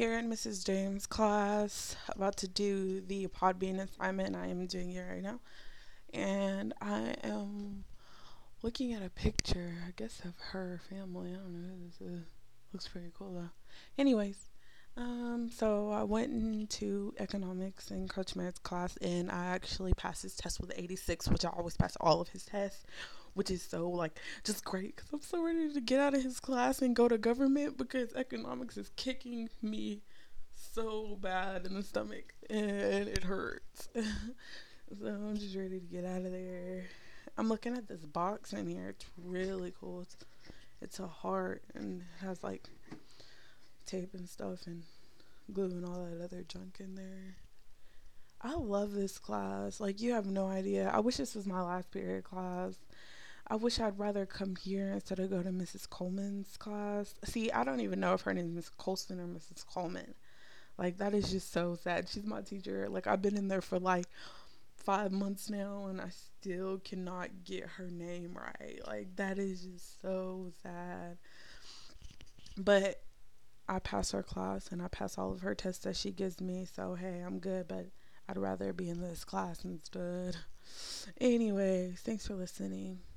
here in Mrs. James' class, about to do the Podbean assignment. I am doing it right now. And I am looking at a picture, I guess, of her family. I don't know who this is. Looks pretty cool, though. Anyways, so I went into economics in Coach Merritt's class, and I actually passed his test with an 86, which I always pass all of his tests, which is so like just great because I'm so ready to get out of his class and go to government because economics is kicking me so bad in the stomach and it hurts. So I'm just ready to get out of there. I'm looking at this box in here. It's really cool. It's a heart and it has like tape and stuff and glue and all that other junk in there. I love this class. Like, you have no idea. I wish this was my last period class. I wish I'd rather come here instead of go to Mrs. Coleman's class. See, I don't even know if her name is Miss Colson or Mrs. Coleman. Like, that is just so sad. She's my teacher. Like, I've been in there for like 5 months now and I still cannot get her name right. Like, that is just so sad. But I pass her class and I pass all of her tests that she gives me. So, hey, I'm good. But I'd rather be in this class instead. Anyways, thanks for listening.